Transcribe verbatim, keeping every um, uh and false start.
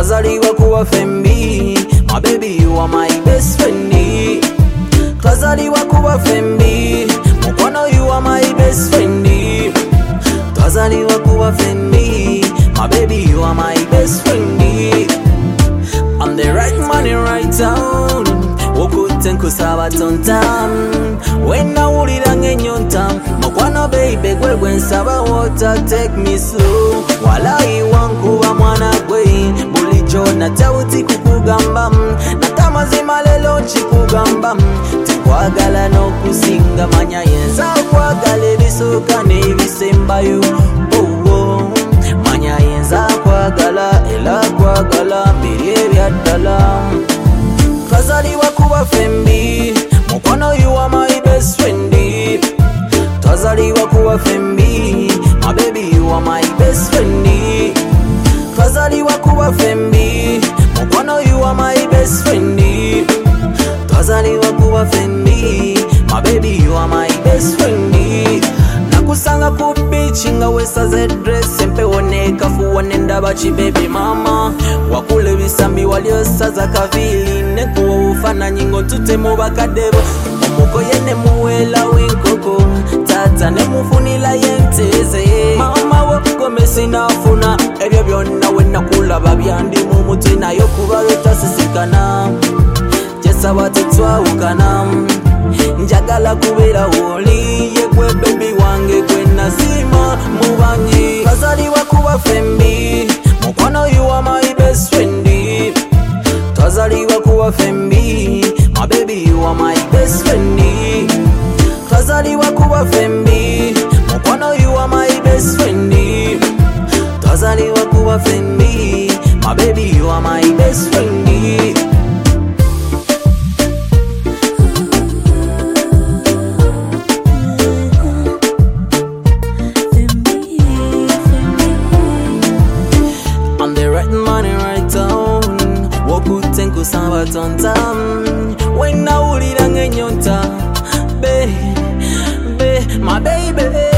Twazaliwa kuba fembi, my baby you are my best friend. Twazaliwa kuba fembi, mukwano you are my best friend. Twazaliwa kuba fembi, my baby you are my best friend. I'm the right man in right town, wokute nkusaba tontam. Wena ulira ngenyonta, mukwano baby gwe gwe nsaba water take me slow. Walai wankuba mwana gwe, bulijo natawuti kukugamba. Nakamazima lelo chikugamba, tikwagala n'okusinga manya yenza kwagala ebisooka n'ebisembayo. Oh oh, manya yenza kwagala era kwagala mbiri ebyaddala. Twazaliwa kuba fembi, mukwano you are my best friend. Twazaliwa kuba fembi, my baby you are my best friend. Twazaliwa kuba fembi, mukwano you are my best friend. Twazaliwa kuba fembi, my baby you are my best friend. Nakusanga ku beach nga wesaze dress empewo nekafuwa nendaba chi baby mama. Wakule bisambi waliosaza kavili nekuwa ufananyi ngo tutemu bakadebo. Omuko yene muwela winkoko, tata nemufunila yenteze. Mama wakugome sinafuna, ebyo byonna wena kulaba byandi mu mutwe nayo kuba betasisikana. Jesaba tetwawukana, njagala kubeera woli yegwe baby wange gwe nasima mu bangi. Twazaliwa kuba fembi, mukwano you are my best friend. Twazaliwa kuba fembi, my baby you are my best friend. Twazaliwa kuba fembi, mukwano you are my best friend. Twazaliwa kuba fembi, my baby you are my best friend. I'm the right man in right town, wokute nkusaba tontam. Wena ulira ngenyonta, be, be, my baby.